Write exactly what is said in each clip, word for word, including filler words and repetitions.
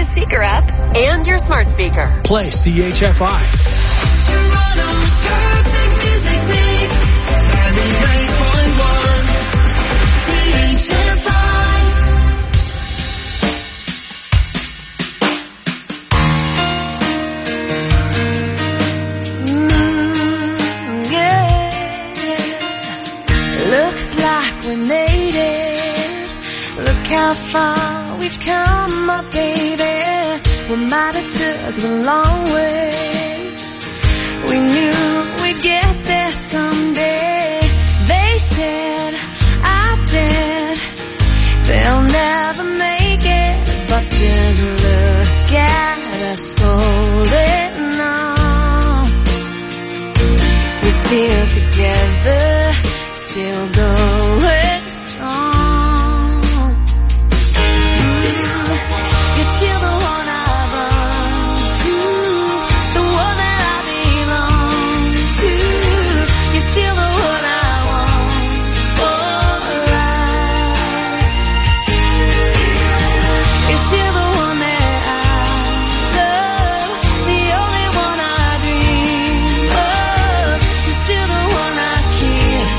new Seeker app and your smart speaker. Play C H F I. Toronto's perfect music mix. ninety-eight point one C H F I. Mm, yeah, yeah. Looks like we made it. Look how far we've come, my baby. We might have took the long way. We knew we'd get there someday. They said, I bet they'll never make it. But just look at us holding on. We're still together, still going strong. You're still the one I run to, the one that I belong to. You're still the one I want for life. You're still the one that I love, the only one I dream of. You're still the one I kiss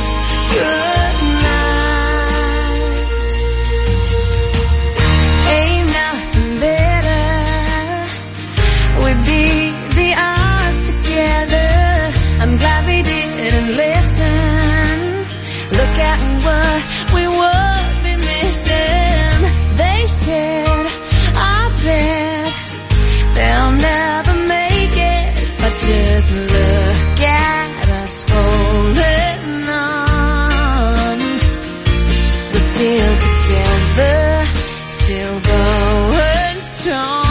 goodnight. Ain't nothing better. We beat the odds together. I'm glad we didn't listen. Look at what we would be missing. They said, I bet they'll never make it. But just look at us holding on. We're still together, still going strong.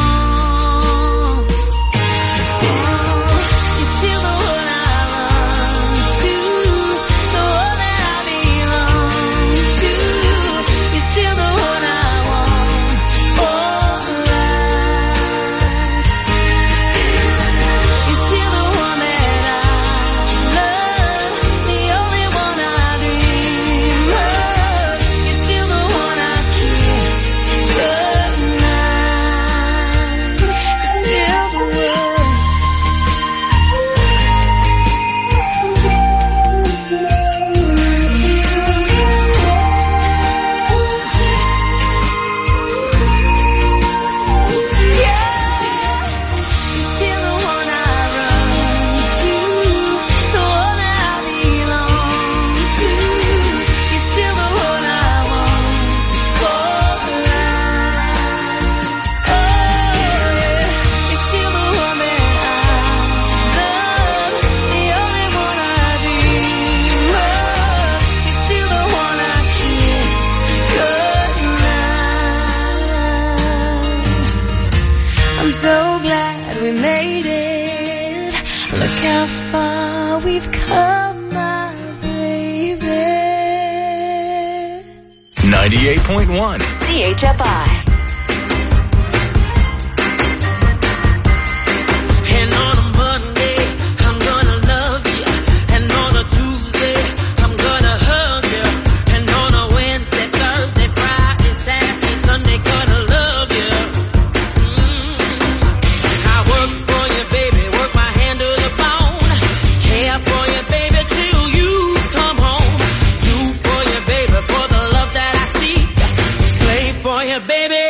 You're still the one I run to, the one that I belong to. You're still the one I want for life. You're still the one that I love, the only one I dream of. You're still the one I kiss goodnight. You're still the one. You're still the one I run to, the one that I belong to. You're still the one I want for life. Oh yeah, you're still the one that I love, the only one I dream of. You're still the one I kiss goodnight. I'm so glad we made it. Look how far we've come, my baby. ninety-eight point one. C H F I. And on a Monday, I'm gonna love you. And on a Tuesday, I'm gonna hug you. And on a Wednesday, Thursday, Friday, Saturday, Sunday, gonna love you. Mm. I work for you, baby, work my hand to the bone. Care for you, baby, till you come home. Do for you, baby, for the love that I see. Slave for you, baby,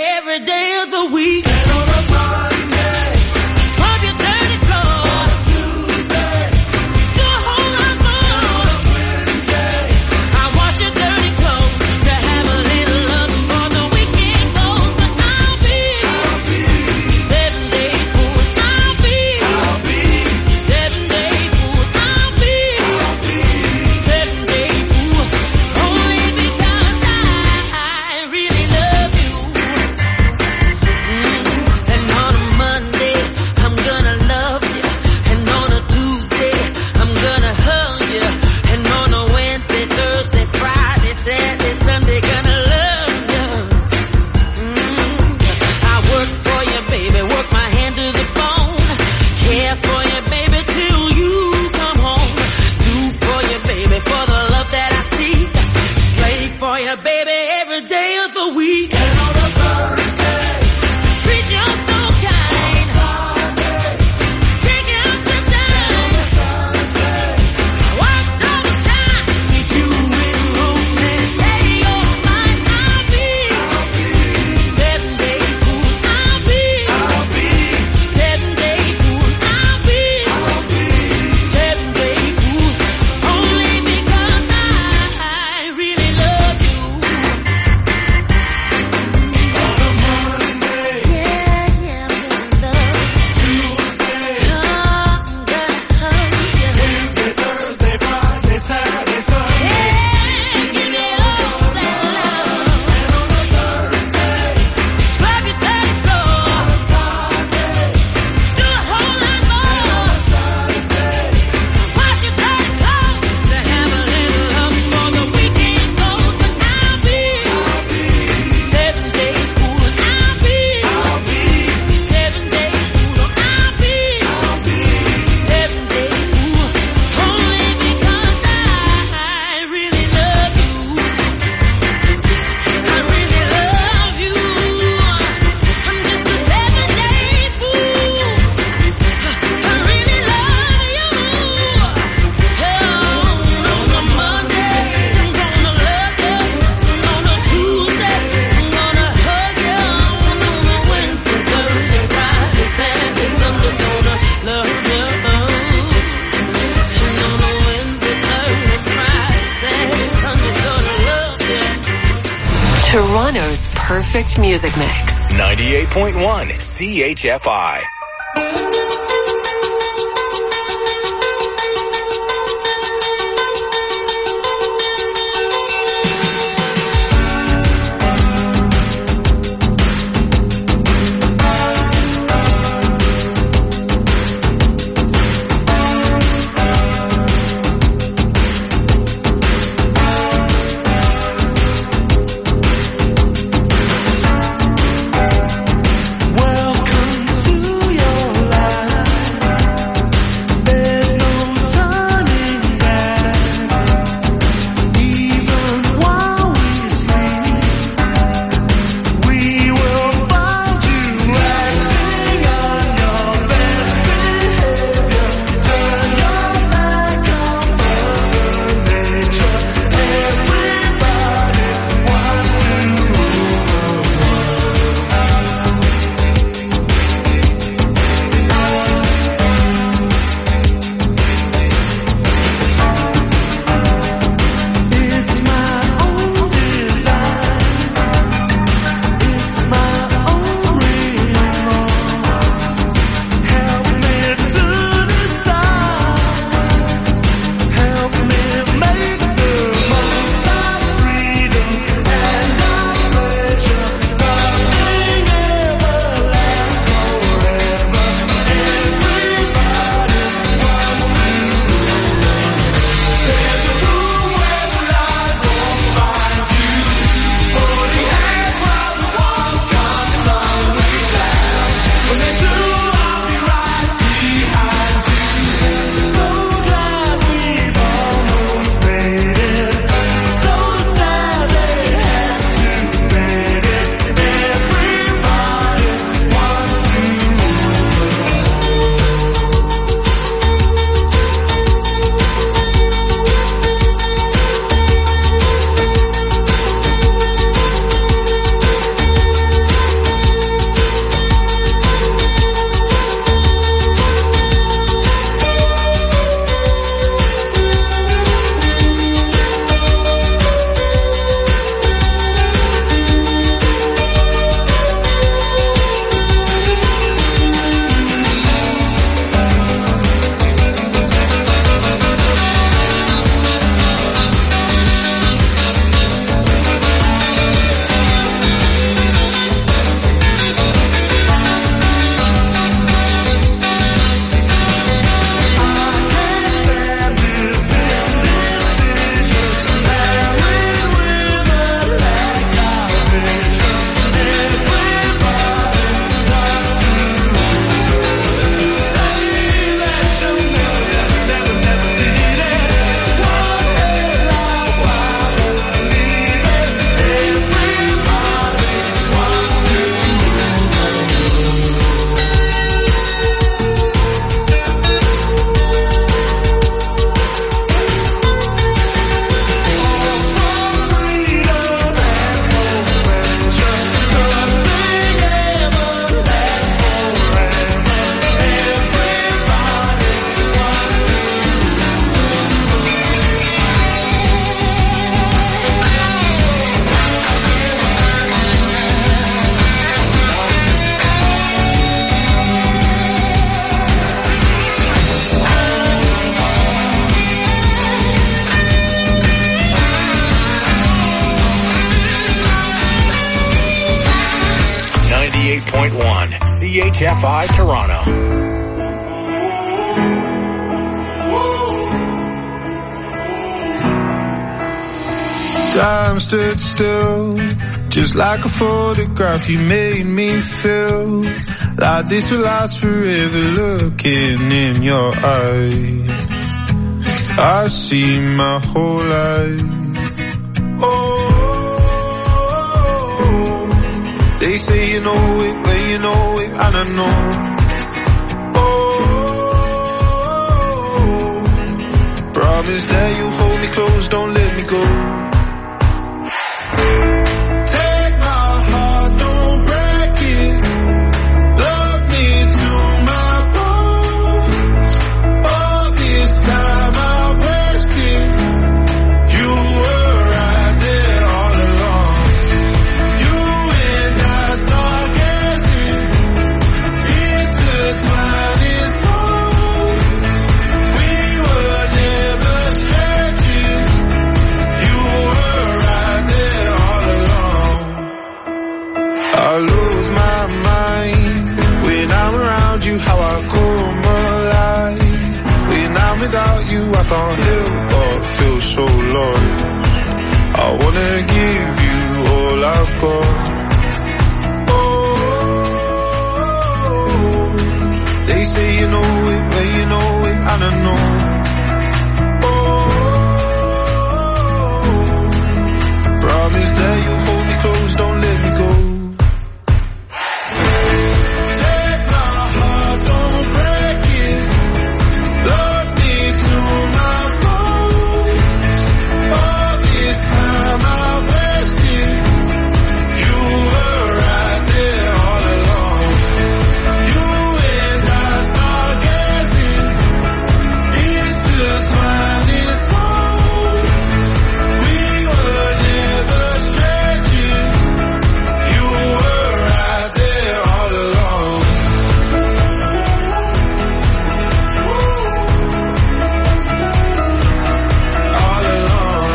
perfect music mix. ninety-eight point one C H F I. ninety-eight point one C H F I Toronto. Time stood still, just like a photograph. You made me feel like this will last forever. Looking in your eyes, I see my whole life. Oh, they say you know it when you know it, and I know. Oh, promise that you hold me close, don't let me go. You were right there all along. You I can't help but feel so lost. I wanna give you all I've got. Oh, they say you know it when you know it, and I know. Promise that you hold me close, don't let me go. Take my heart, don't break it. Love me to my bones. All this time I wasted. You were right there all along. You and I start guessing, intertwined in songs. We were never strangers. You were right there all along. All along.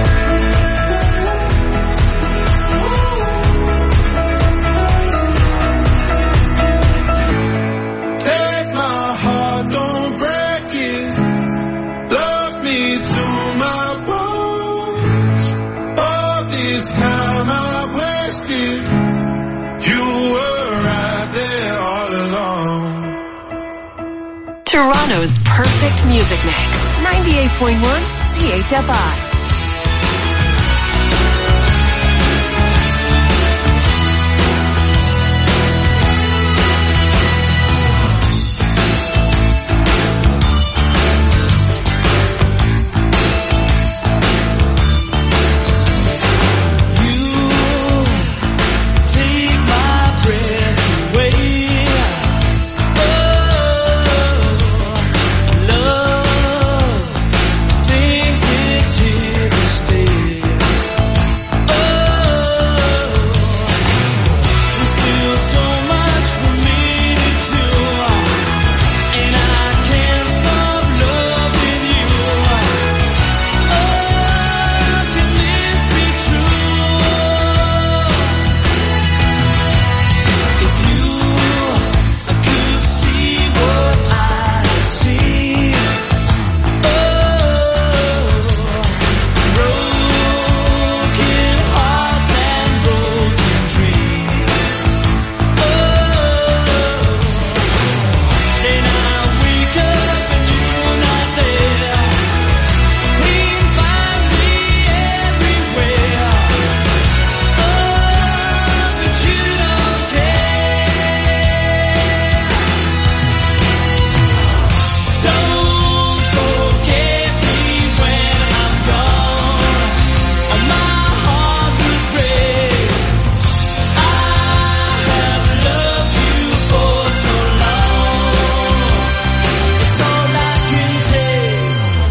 Take my heart, don't break it. Love me to my bones. All this time I wasted. You were right there all along. Toronto's perfect music mix. ninety-eight point one C H F I. Take my breath away. Oh, love, things hit here to stay. Oh, there's still so much for me to do, and I can't stop loving you. Oh, can this be true? If you could see what I see, oh, broken hearts and broken dreams, oh, then I wake up and you're not there. Pain finds me everywhere, oh, but you don't care. Don't forget me when I'm gone, or my heart will break. I have loved you for so long, it's all I can take.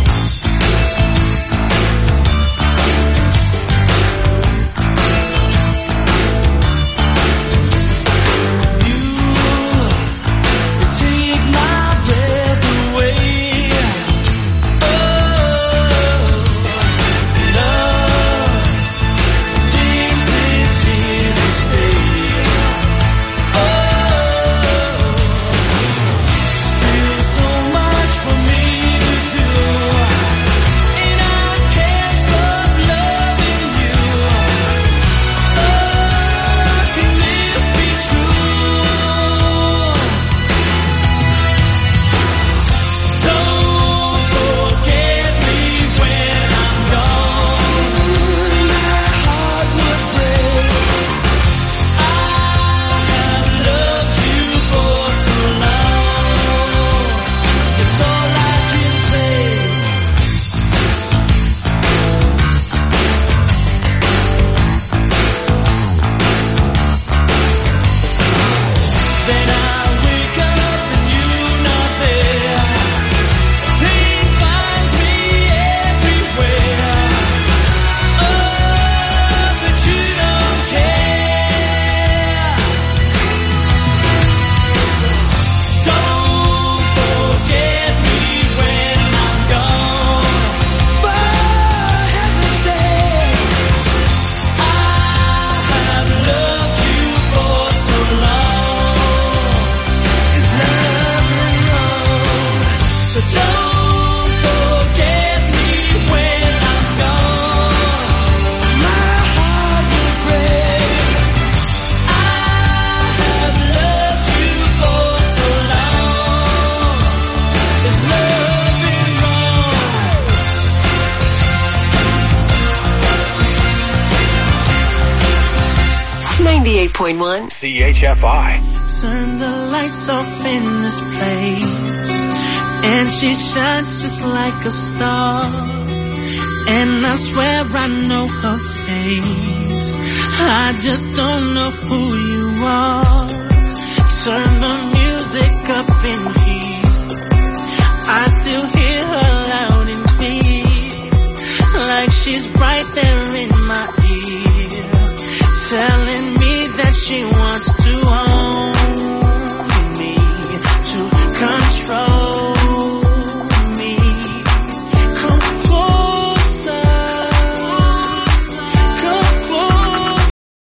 You take my breath away. Oh, love, things it's here to stay. Oh, still so much for me to do, and I can't stop loving you. Oh, can this be true? Don't forget me when I'm gone. My heart would break. I have loved you for so long, it's all I can take. Then I wake up and you're not there. Pain finds me everywhere, oh, but you don't care. Don't forget me when I'm gone, for heaven's sake. I have loved you for so long, it's never wrong. So don't forget point one C H F I. Turn the lights off in this place, and she shines just like a star. And I swear I know her face, I just don't know who you are. Turn the music up in here, I still hear her loud and clear, like she's right there in my ear, telling me that she wants to own me, to control me. Come closer, come closer.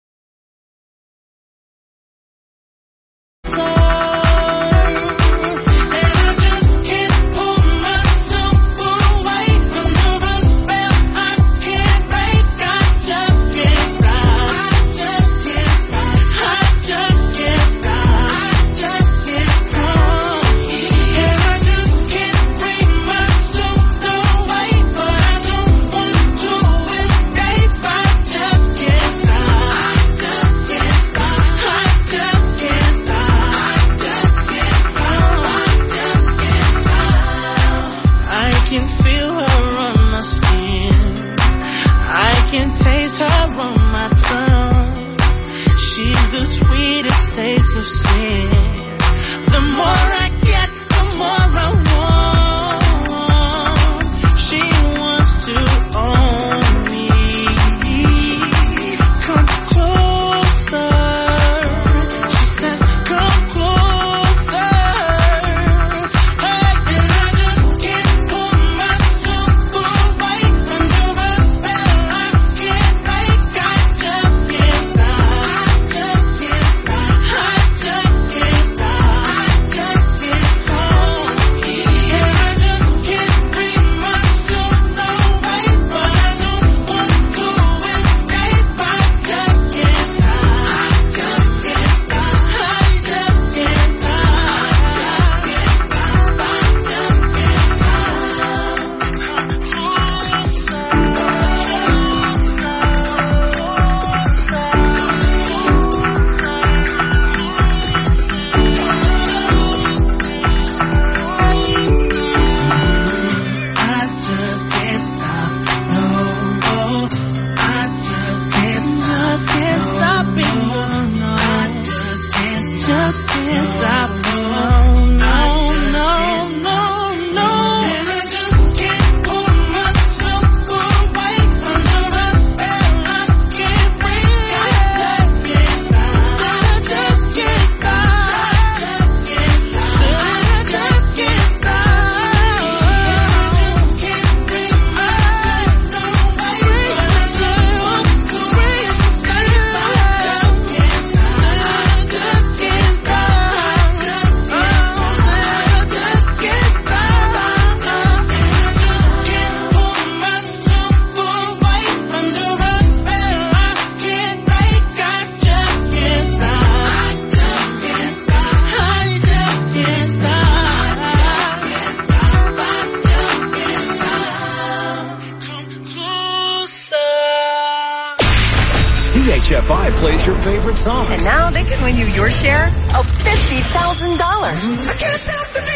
C H F I plays your favorite songs. And now they can win you your share of fifty thousand dollars. I can't stop the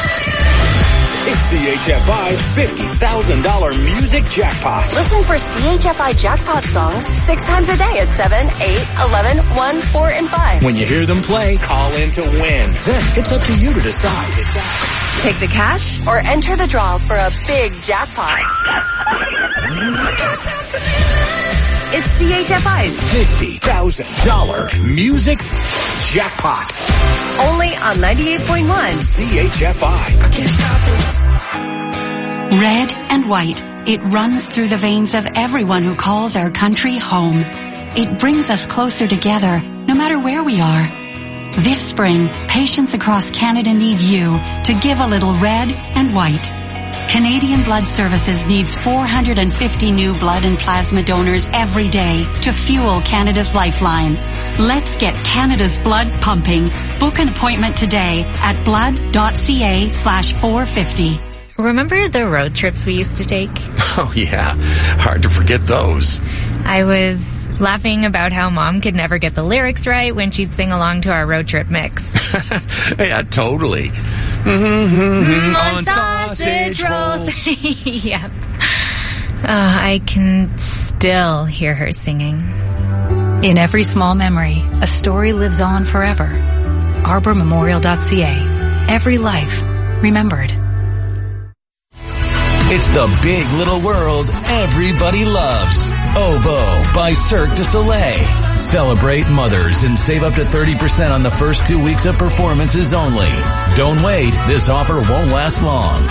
feeling. It's C H F I's fifty thousand dollars music jackpot. Listen for C H F I jackpot songs six times a day at seven, eight, eleven, one, four, and five. When you hear them play, call in to win. Then it's up to you to decide. decide. Take the cash or enter the draw for a big jackpot. It's C H F I's fifty thousand dollars music jackpot. Only on ninety-eight point one C H F I. I can't stop it. Red and white, it runs through the veins of everyone who calls our country home. It brings us closer together, no matter where we are. This spring, patients across Canada need you to give a little red and white. Canadian Blood Services needs four hundred fifty new blood and plasma donors every day to fuel Canada's lifeline. Let's get Canada's blood pumping. Book an appointment today at blood.ca slash 450. Remember the road trips we used to take? Oh yeah, hard to forget those. I was laughing about how Mom could never get the lyrics right when she'd sing along to our road trip mix. Yeah, totally. Mm, on sausage rolls. Yep. Uh, I can still hear her singing. In every small memory, a story lives on forever. arbor memorial dot c a. Every life remembered. It's the big little world everybody loves. OVO by Cirque du Soleil. Celebrate mothers and save up to thirty percent on the first two weeks of performances only. Don't wait. This offer won't last long.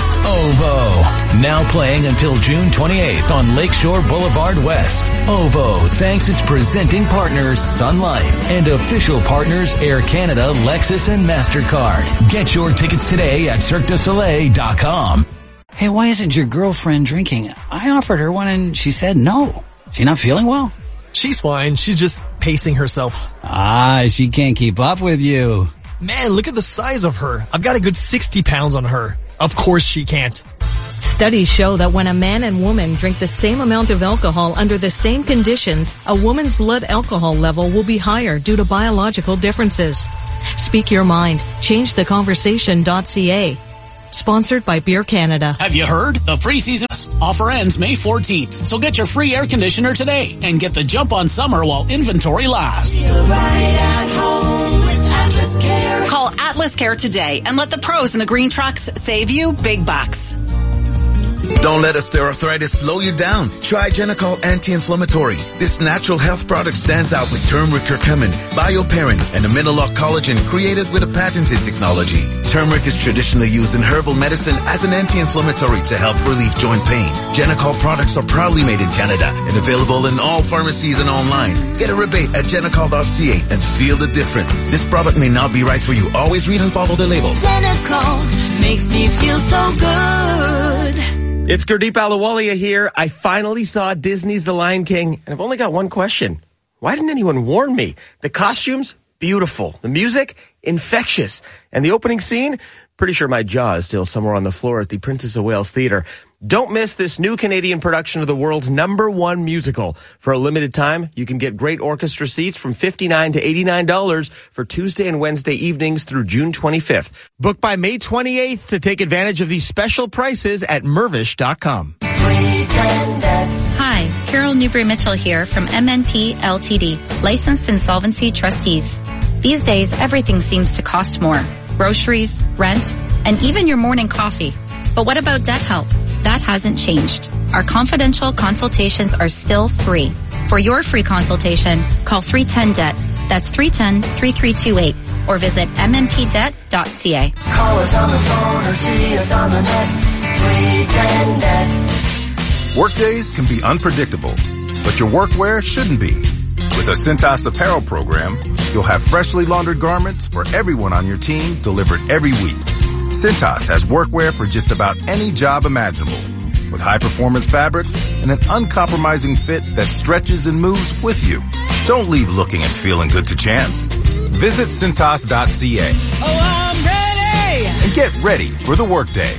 OVO. Now playing until June twenty-eighth on Lakeshore Boulevard West. OVO thanks its presenting partners Sun Life and official partners Air Canada, Lexus, and MasterCard. Get your tickets today at cirque du soleil dot com. Hey, why isn't your girlfriend drinking? I offered her one and she said no. She not feeling well? She's fine. She's just pacing herself. Ah, she can't keep up with you. Man, look at the size of her. I've got a good sixty pounds on her. Of course she can't. Studies show that when a man and woman drink the same amount of alcohol under the same conditions, a woman's blood alcohol level will be higher due to biological differences. Speak your mind. change the conversation dot c a. Sponsored by Beer Canada. Have you heard? The free season offer ends May fourteenth. So get your free air conditioner today and get the jump on summer while inventory lasts. Feel right at home with Atlas Care. Call Atlas Care today and let the pros in the green trucks save you big bucks. Don't let osteoarthritis slow you down. Try Genicol Anti-Inflammatory. This natural health product stands out with turmeric curcumin, bioperine, and a Mineloc collagen created with a patented technology. Turmeric is traditionally used in herbal medicine as an anti-inflammatory to help relieve joint pain. Genicol products are proudly made in Canada and available in all pharmacies and online. Get a rebate at genicol dot c a and feel the difference. This product may not be right for you. Always read and follow the labels. Genicol makes me feel so good. It's Gurdeep Ahluwalia here. I finally saw Disney's The Lion King, and I've only got one question. Why didn't anyone warn me? The costumes, beautiful. The music, infectious. And the opening scene, pretty sure my jaw is still somewhere on the floor at the Princess of Wales Theatre. Don't miss this new Canadian production of the world's number one musical. For a limited time, you can get great orchestra seats from fifty-nine dollars to eighty-nine dollars for Tuesday and Wednesday evenings through June twenty-fifth. Book by May twenty-eighth to take advantage of these special prices at mervish dot com. Hi, Carol Newbury-Mitchell here from M N P L T D, Licensed Insolvency Trustees. These days, everything seems to cost more. Groceries, rent, and even your morning coffee. But what about debt help? That hasn't changed. Our confidential consultations are still free. For your free consultation, call three one zero D E B T. That's three one zero, three three two eight or visit m n p debt dot c a. Call us on the phone or see us on the net. three one zero D E B T. Workdays can be unpredictable, but your workwear shouldn't be. With a Cintas apparel program, you'll have freshly laundered garments for everyone on your team delivered every week. Cintas has workwear for just about any job imaginable, with high-performance fabrics and an uncompromising fit that stretches and moves with you. Don't leave looking and feeling good to chance. Visit cintas dot c a. Oh, I'm ready! And get ready for the workday.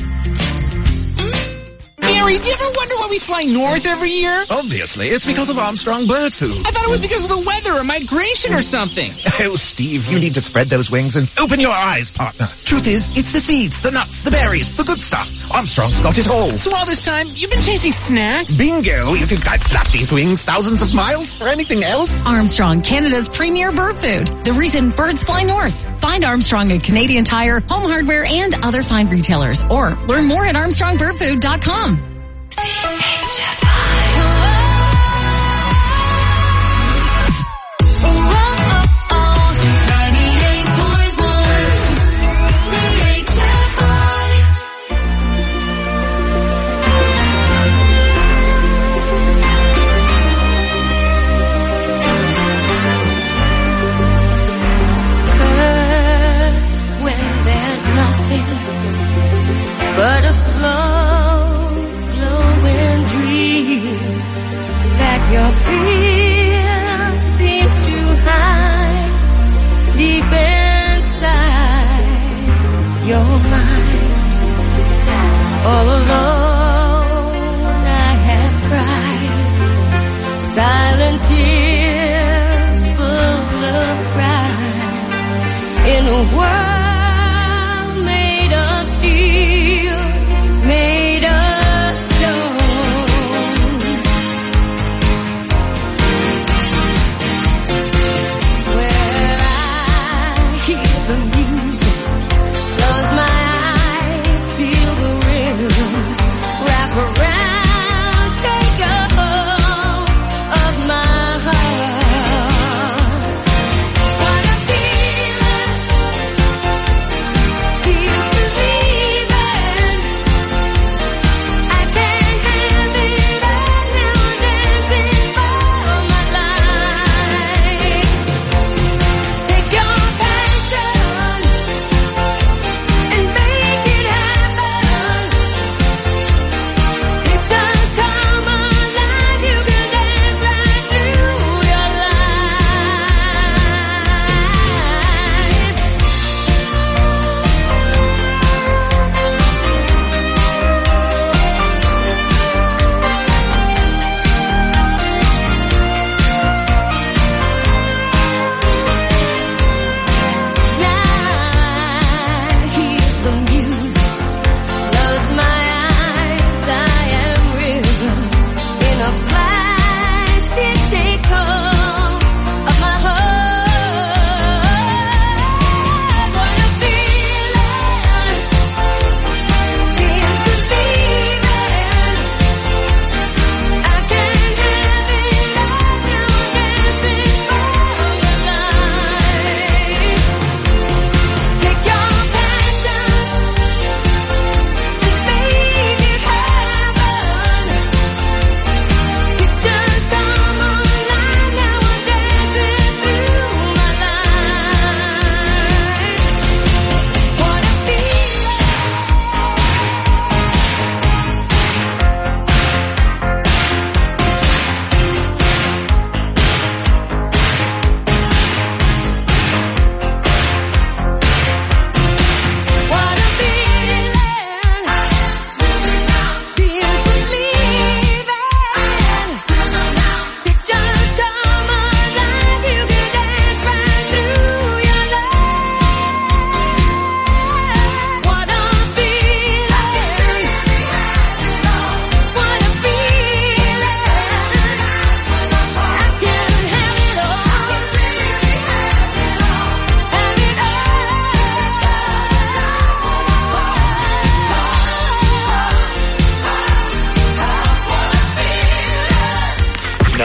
Gary, do you ever wonder why we fly north every year? Obviously, it's because of Armstrong Bird Food. I thought it was because of the weather or migration or something. Oh, Steve, you need to spread those wings and open your eyes, partner. Truth is, it's the seeds, the nuts, the berries, the good stuff. Armstrong's got it all. So all this time, you've been chasing snacks? Bingo! You think I'd flap these wings thousands of miles for anything else? Armstrong, Canada's premier bird food. The reason birds fly north. Find Armstrong at Canadian Tire, Home Hardware, and other fine retailers. Or learn more at armstrong bird food dot com. But a slow glowing dream that your fear seems to hide deep inside your mind. All alone I have cried silent tears.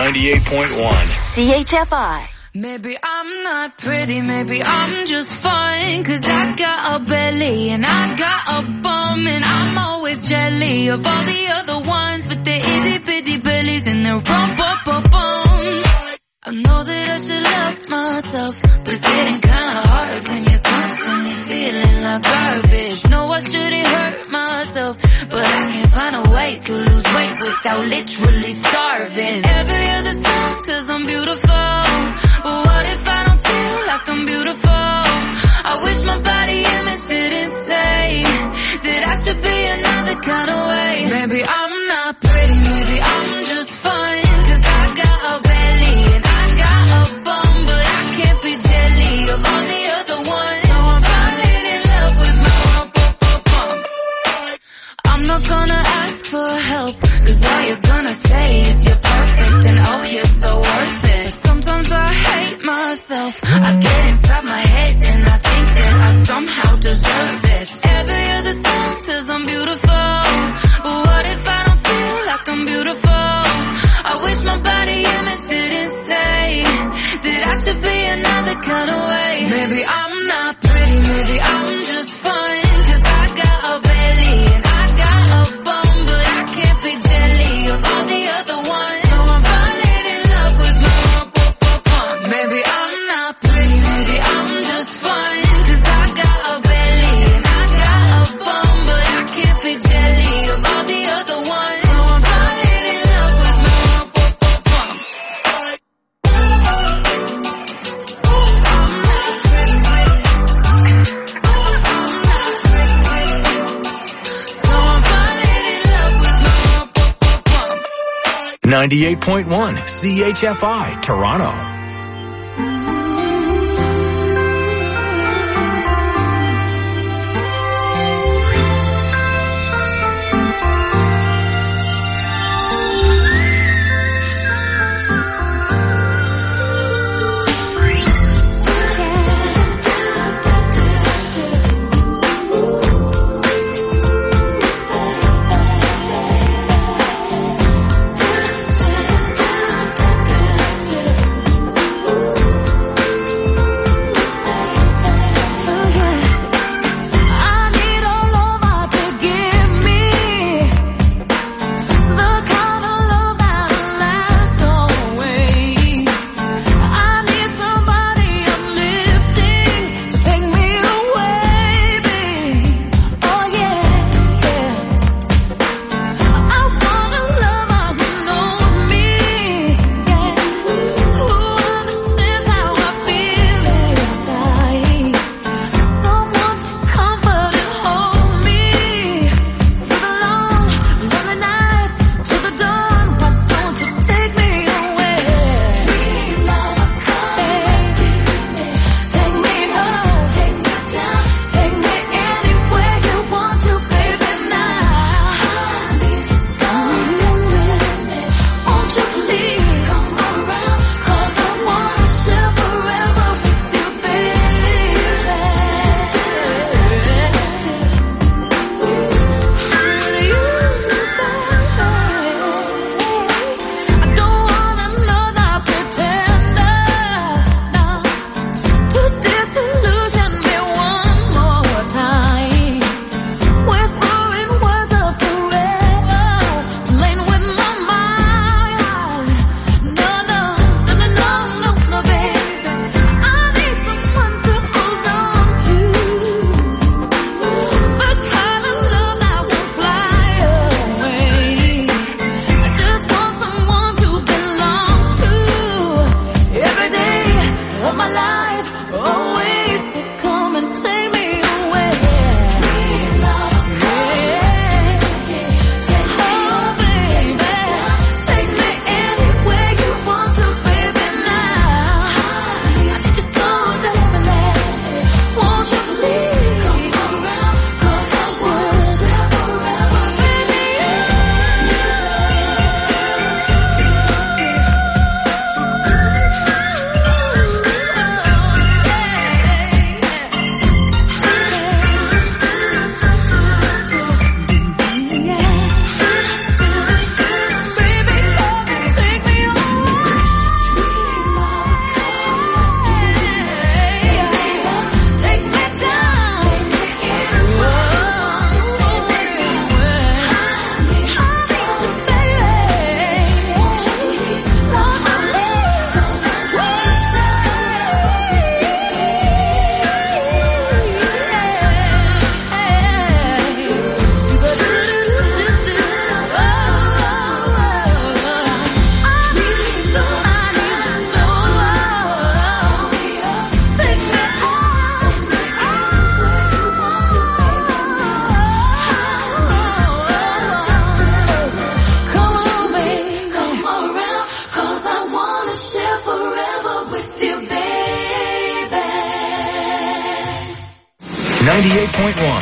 ninety-eight point one. C H F I. Maybe I'm not pretty, maybe I'm just fine, 'cause I got a belly and I got a bum, and I'm always jelly of all the other ones with their itty bitty bellies and their rump up bums. I know that I should love myself, but it's getting kinda hard when you're constantly feeling like garbage. No, I shouldn't hurt myself, but I can't find a way to lose weight without literally starving. Every other song says I'm beautiful, but what if I don't feel like I'm beautiful? I wish my body image didn't say that I should be another kind of way. Maybe I'm not pretty, maybe I'm just fine, 'cause I got a belly and I got a bum, but I can't be jelly of all the other ones. So I'm falling in love with my rump, bump, bump, bump. I'm not gonna ask for help, 'cause all you're gonna say is you're perfect and oh, you're so worth it. Sometimes I hate myself, I get inside my head and I think that I somehow deserve this. Every other song says I'm beautiful, but what if I don't feel like I'm beautiful? I wish my body image didn't say that I should be another kind of way. Maybe I'm not pretty, maybe I'm just fine, 'cause I got a belly and I got a bum, but I can't be jelly of all the other ones. So I'm falling in love with my rump, bump, bump, bump. Maybe I'm not pretty, maybe I'm just fine, 'cause I got a belly and I got a bum, but I can't be jelly of all the other ones. So I'm falling in love with my rump, bump, bump, bump. ninety-eight point one C H F I, Toronto.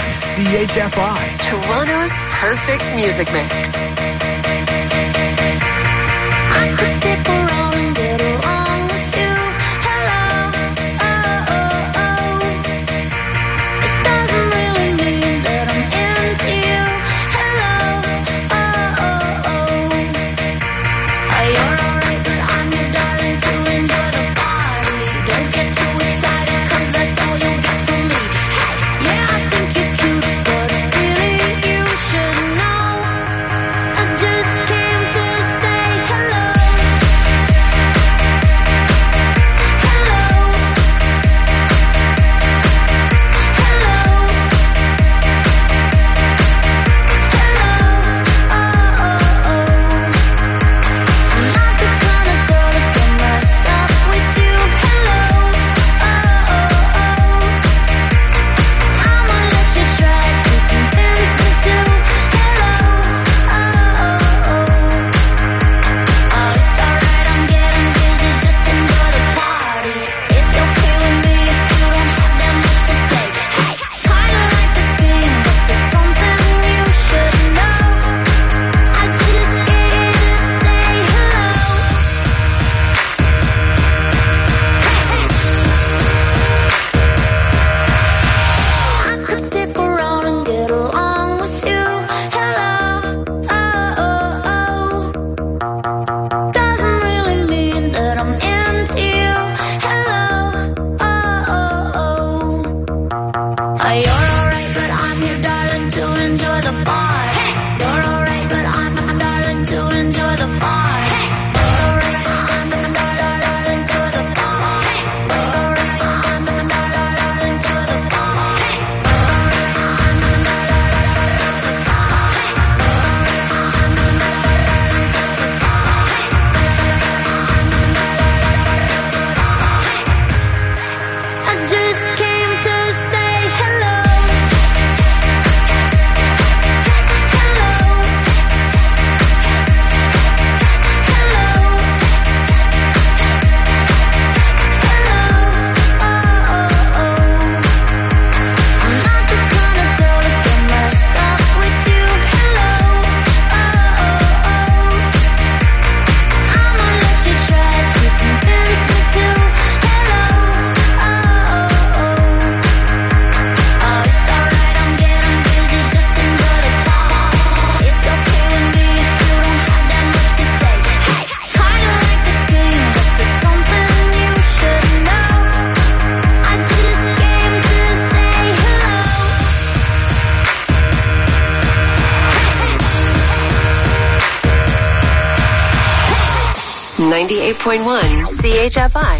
C H F I. Toronto's perfect music mix. I could stick around and get along with you. Hello, oh, oh, oh. It doesn't really mean that I'm into you. Hello, oh, oh, oh. Oh, you're alright, but I'm your darling to enjoy the party. Don't get too excited, cause that's all you'll get from me. Hey, yeah, I think you're cute, but really you should know. I just came to say hello. ninety-eight point one C H F I.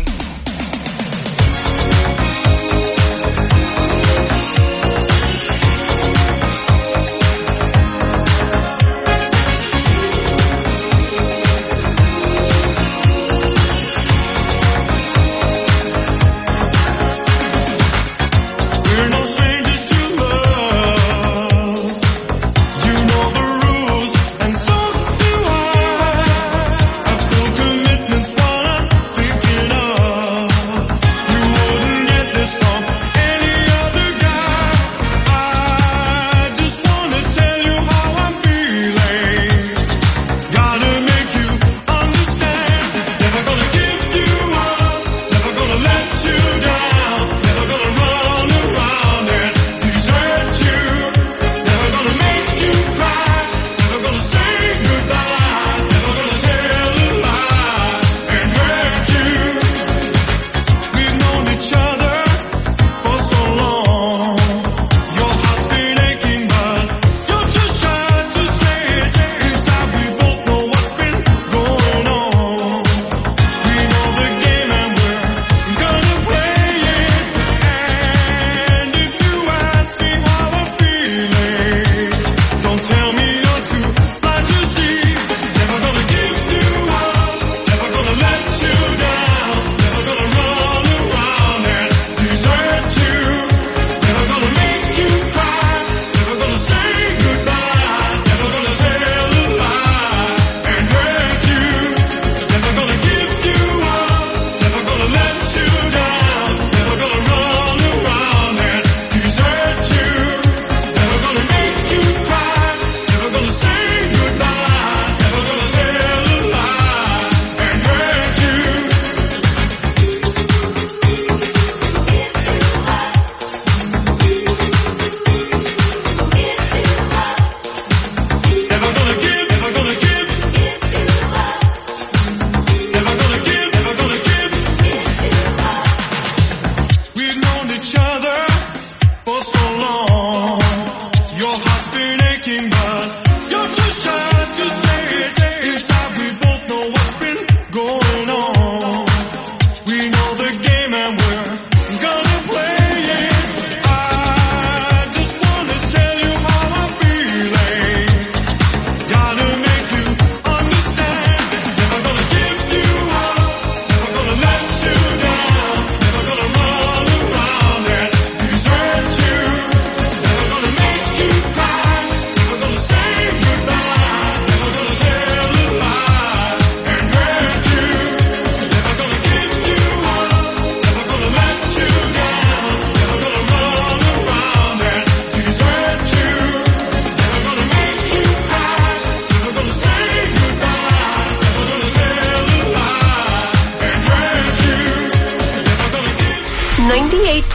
Commitments while I'm thinking of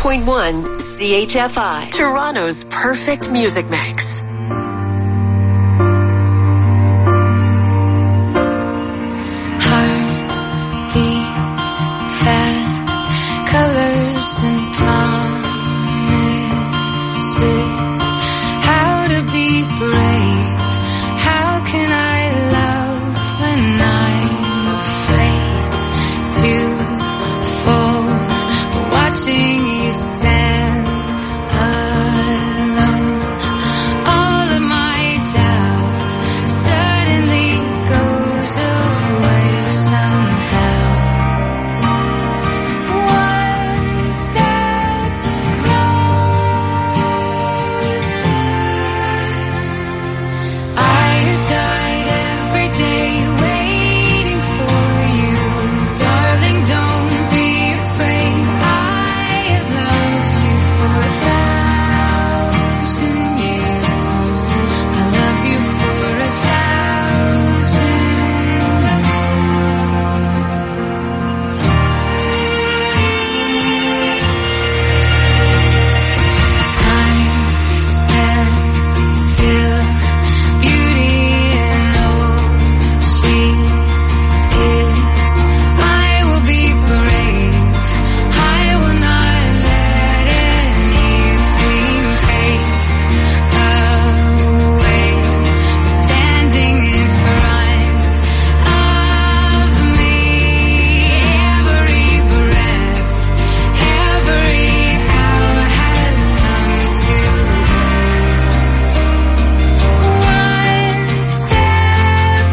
point one C H F I, Toronto's perfect music mix. Heart beats fast, colors and promises. How to be brave? How can I love when I'm afraid to fall? But watching you stand alone, all of my doubt suddenly goes away somehow. One step closer. I have died every day waiting for you, darling. Don't be afraid. I have loved you for a thousand years. I love you for a thousand Time stands still, beauty and all she is. I will be brave. I will not let anything take away. Standing in front of me, every breath, every hour has come to this. One step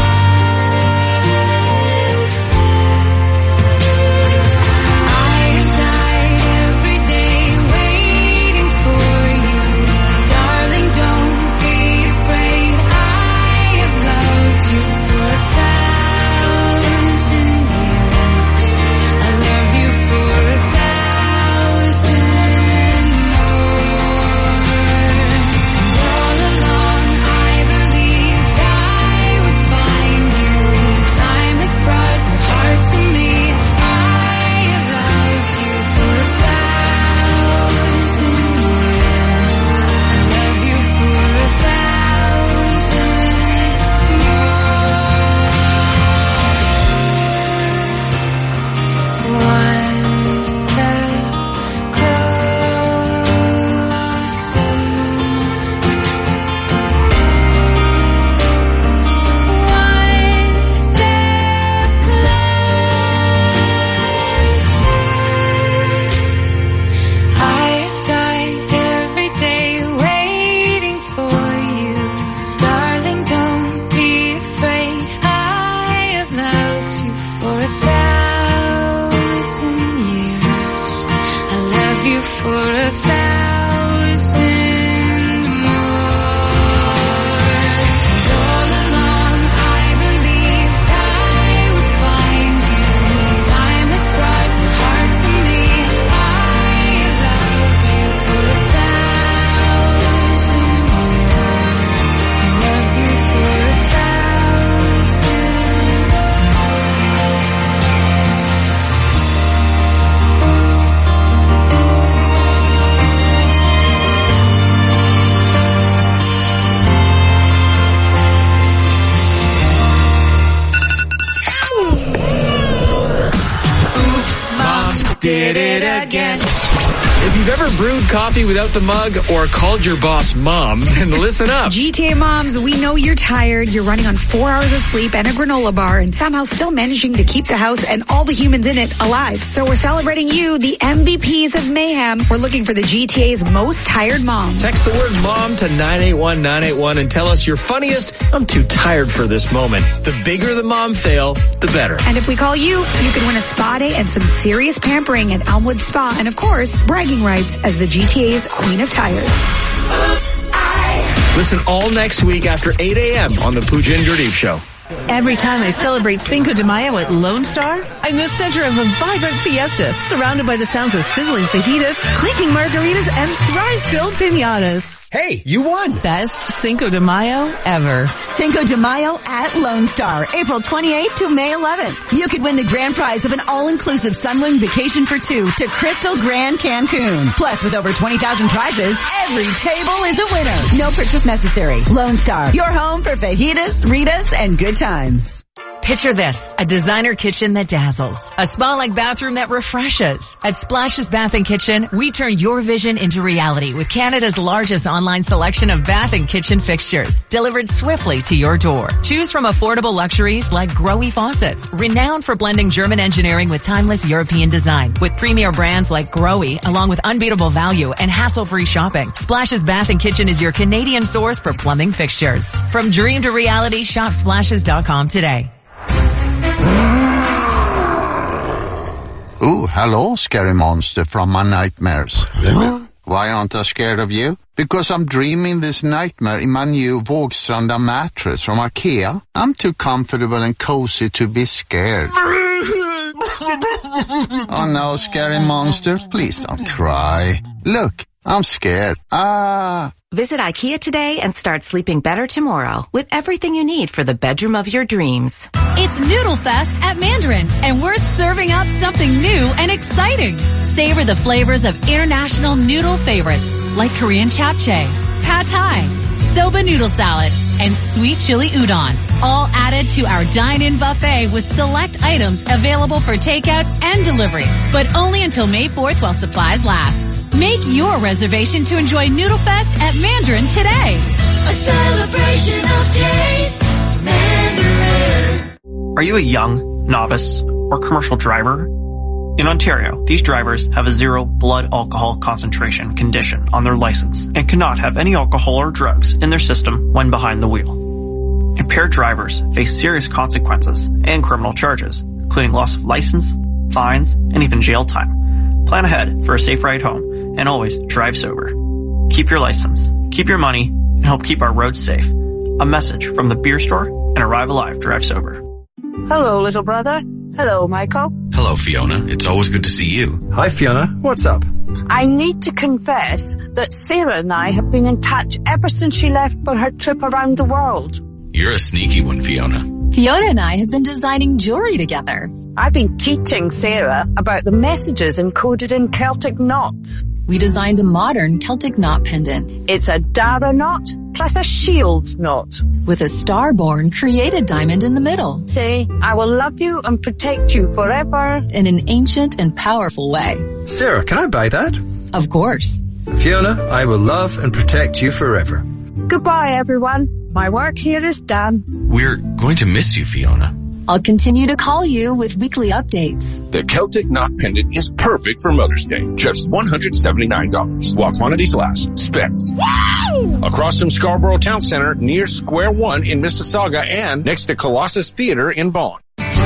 closer. I have died every day waiting for you, darling. Don't be afraid. I have loved you for a thousand years. I love you for a thousand more. All along I believed I would find you. Time has brought your heart to me. I have loved you for a thousand years. I love you for a thousand more. One step closer. One step closer. I've died every day waiting for you, darling. Don't be afraid. I have loved you for a thousand years. I love you for a thousand more. And all along I believed I would find you. Time has brought your heart to me. I have loved you for a thousand years. I love you for a thousand Did it again. If you've ever brewed coffee without the mug or called your boss mom, then listen up. G T A moms, we know you're tired. You're running on four hours of sleep and a granola bar and somehow still managing to keep the house and all the humans in it alive. So we're celebrating you, the M V Ps of mayhem. We're looking for the G T A's most tired moms. Text the word mom to nine eight one nine eight one and tell us you're funniest. I'm too tired for this moment. The bigger the mom fail, the better. And if we call you, you can win a spa day and some serious pampering at Elmwood Spa. And of course, bragging rights as the G T A's Queen of Tires. Listen all next week after eight a.m. on the Pooja and Gurdeep Show. Every time I celebrate Cinco de Mayo at Lone Star, I'm the center of a vibrant fiesta, surrounded by the sounds of sizzling fajitas, clinking margaritas, and thrice-filled piñatas. Hey, you won! Best Cinco de Mayo ever. Cinco de Mayo at Lone Star, April twenty-eighth to May eleventh. You could win the grand prize of an all-inclusive Sunwing vacation for two to Crystal Grand Cancun. Plus, with over twenty thousand prizes, every table is a winner. No purchase necessary. Lone Star, your home for fajitas, Ritas, and good times. Picture this, a designer kitchen that dazzles, a spa-like bathroom that refreshes. At Splashes Bath and Kitchen, we turn your vision into reality with Canada's largest online selection of bath and kitchen fixtures, delivered swiftly to your door. Choose from affordable luxuries like Grohe faucets, renowned for blending German engineering with timeless European design. With premier brands like Grohe, along with unbeatable value and hassle-free shopping, Splashes Bath and Kitchen is your Canadian source for plumbing fixtures. From dream to reality, shop splashes dot com today. Oh, hello, scary monster from my nightmares. Why aren't I scared of you? Because I'm dreaming this nightmare in my new Vågstranda mattress from IKEA. I'm too comfortable and cozy to be scared. Oh no, scary monster, please don't cry. Look, I'm scared. Ah. Visit IKEA today and start sleeping better tomorrow with everything you need for the bedroom of your dreams. It's Noodle Fest at Mandarin, and we're serving up something new and exciting. Savor the flavors of international noodle favorites like Korean japchae, pad thai, soba noodle salad, and sweet chili udon, all added to our dine-in buffet with select items available for takeout and delivery, but only until May fourth while supplies last. Make your reservation to enjoy Noodle Fest at Mandarin today. A celebration of taste, Mandarin. Are you a young, novice, or commercial driver? In Ontario, these drivers have a zero blood alcohol concentration condition on their license and cannot have any alcohol or drugs in their system when behind the wheel. Impaired drivers face serious consequences and criminal charges, including loss of license, fines, and even jail time. Plan ahead for a safe ride home and always drive sober. Keep your license, keep your money, and help keep our roads safe. A message from the beer store and Arrive Alive Drive Sober. Hello, little brother. Hello, Michael. Hello, Fiona. It's always good to see you. Hi, Fiona. What's up? I need to confess that Sarah and I have been in touch ever since she left for her trip around the world. You're a sneaky one, Fiona. Fiona and I have been designing jewelry together. I've been teaching Sarah about the messages encoded in Celtic knots. We designed a modern Celtic knot pendant. It's a Dara knot plus a shield knot. With a star-born created diamond in the middle. Say, I will love you and protect you forever. In an ancient and powerful way. Sarah, can I buy that? Of course. Fiona, I will love and protect you forever. Goodbye, everyone. My work here is done. We're going to miss you, Fiona. I'll continue to call you with weekly updates. The Celtic Knot Pendant is perfect for Mother's Day. Just one hundred seventy-nine dollars. While quantities last. Specs. Wow! Across from Scarborough Town Center near Square One in Mississauga and next to Colossus Theater in Vaughan.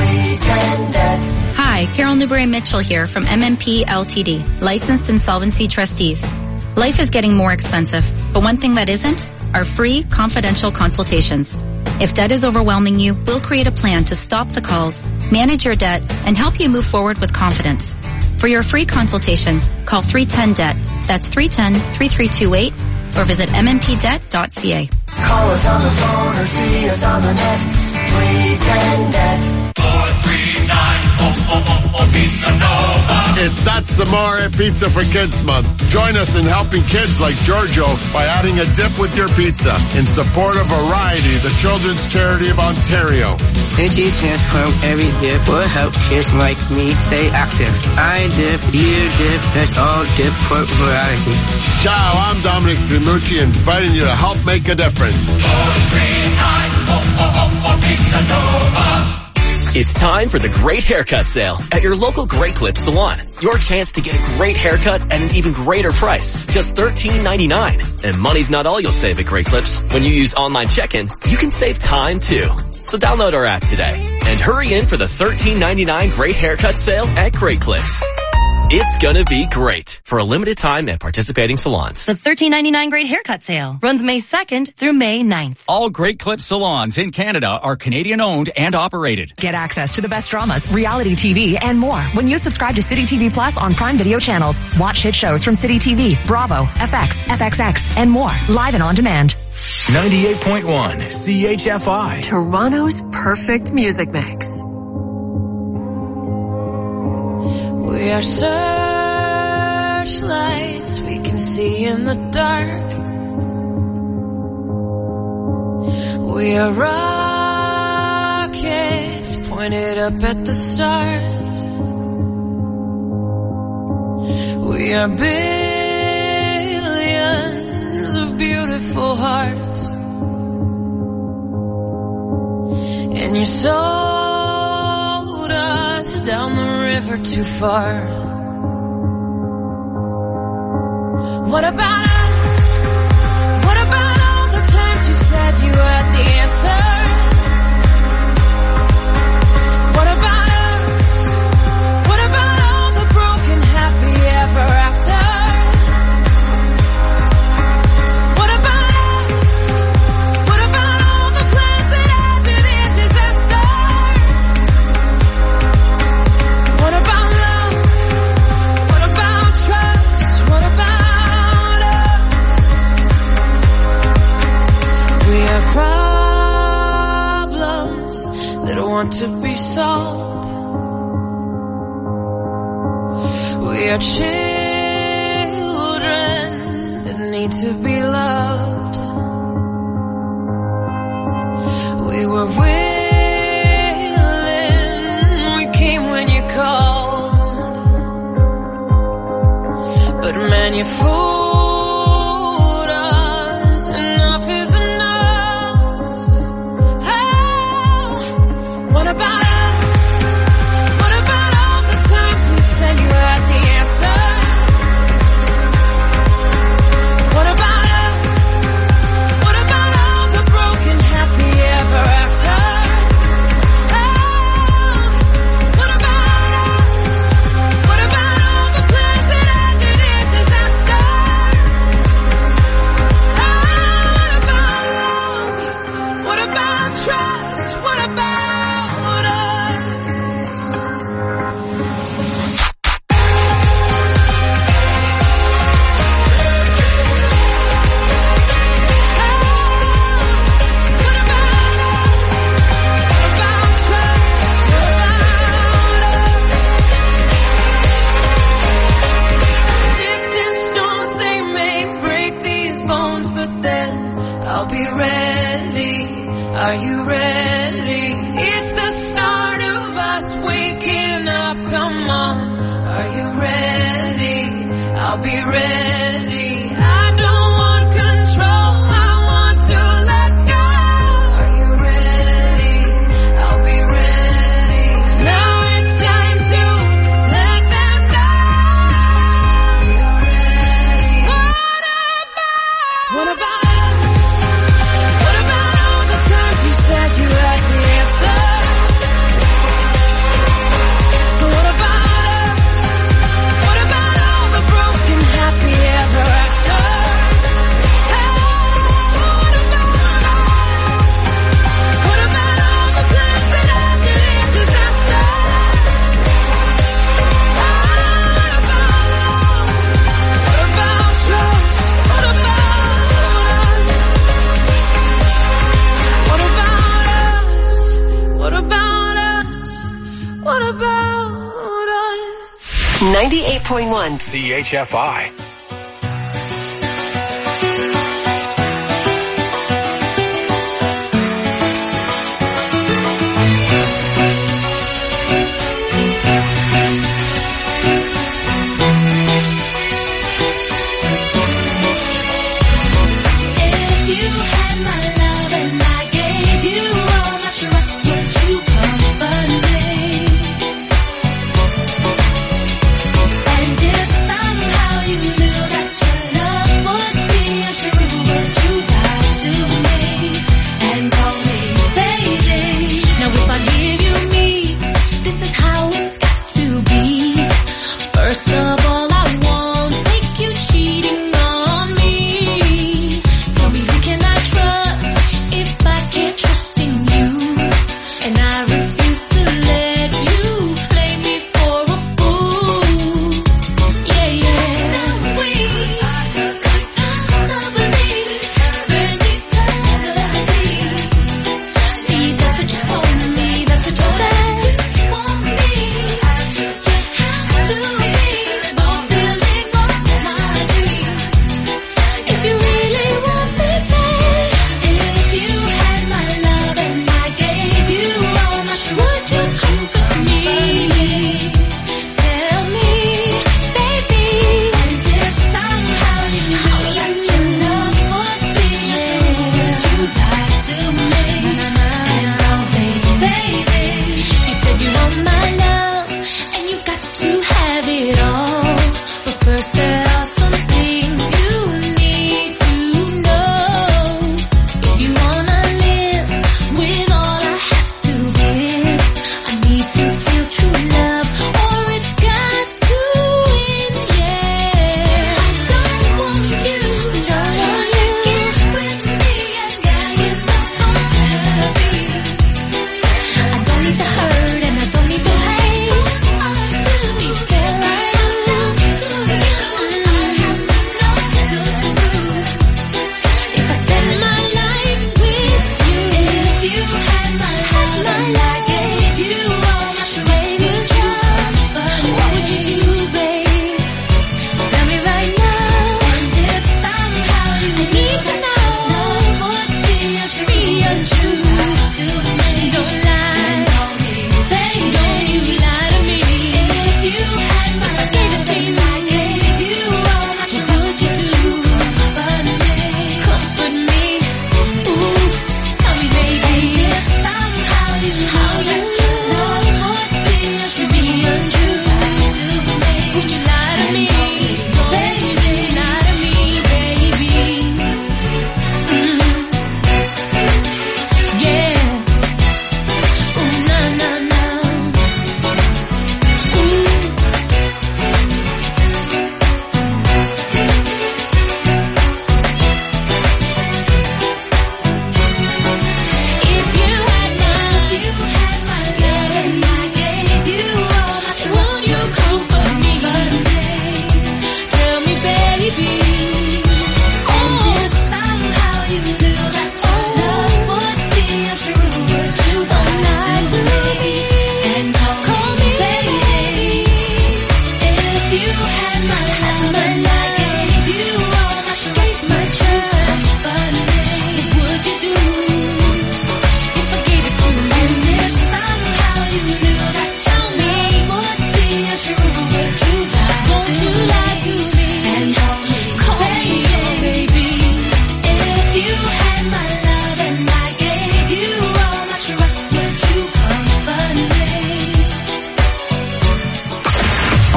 Hi, Carol Newberry Mitchell here from M M P L T D, licensed insolvency trustees. Life is getting more expensive, but one thing that isn't are free confidential consultations. If debt is overwhelming you, we'll create a plan to stop the calls, manage your debt, and help you move forward with confidence. For your free consultation, call three one zero D E B T. That's three one zero, three three two eight or visit m m p debt dot c a. Call us on the phone or see us on the net. three one zero D E B T. four three nine, oh, oh, oh, oh, Pizza Nova. It's That's Amore Pizza for Kids Month. Join us in helping kids like Giorgio by adding a dip with your pizza in support of Variety, the children's charity of Ontario. Itchy Smith Club, every dip will help kids like me stay active. I dip, you dip, let's all dip for variety. Ciao, I'm Dominic Trimucci, inviting you to help make a difference. four three nine, oh, oh, oh, oh, Pizza Nova. It's time for the Great Haircut Sale at your local Great Clips salon. Your chance to get a great haircut at an even greater price, just thirteen ninety-nine. And money's not all you'll save at Great Clips. When you use online check-in, you can save time too. So download our app today and hurry in for the thirteen ninety-nine Great Haircut Sale at Great Clips. It's gonna be great for a limited time at participating salons. The thirteen ninety-nine Great Haircut Sale runs May second through May ninth. All Great Clip salons in Canada are Canadian owned and operated. Get access to the best dramas, reality T V, and more when you subscribe to City T V Plus on Prime Video channels. Watch hit shows from City T V, Bravo, F X, F X X, and more live and on demand. ninety-eight point one C H F I. Toronto's perfect music mix. We are searchlights we can see in the dark. We are rockets pointed up at the stars. We are billions of beautiful hearts. And you sold us down the river too far. What about us? What about all the times you said you had the answers? What about us? What about all the broken happy ever afters? What about us? What about all the plans that ended in disaster? What about love? What about trust? What about us? We are problems that want to be solved. We are children that need to be loved. We were willing, we came when you called. But man, you fooled us, enough is enough. Oh, what about us? What about all the times you said you had the answer? What about us? What about all the broken happy ever after? Oh, what about us? What about all the plans that ended in disaster? Oh, what about love? What about trust? What about us? Sticks and stones, they may break these bones, but then I'll be ready. Are you ready? It's the start of us waking up. Come on, are you ready? I'll be ready. I don't want control, I want to let go. Are you ready? I'll be ready. 'Cause now it's time to let them know. You're ready. What about? What about us? What about all the times you said you had the answer? So what about us? What about all the broken happy ever after? Hey, what about us? What about all the plans that ended in disaster? Oh, what about love? What about trust? What about us? What about us? What about us? What about us? ninety-eight point one. C H F I. If you had my love and I gave you all my trust, would you comfort me? And if somehow you knew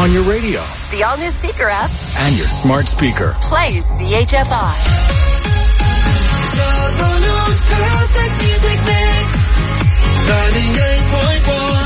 on your radio, the all-new Seeker app, and your smart speaker. Play C H F I. Perfect music mix. ninety-eight point one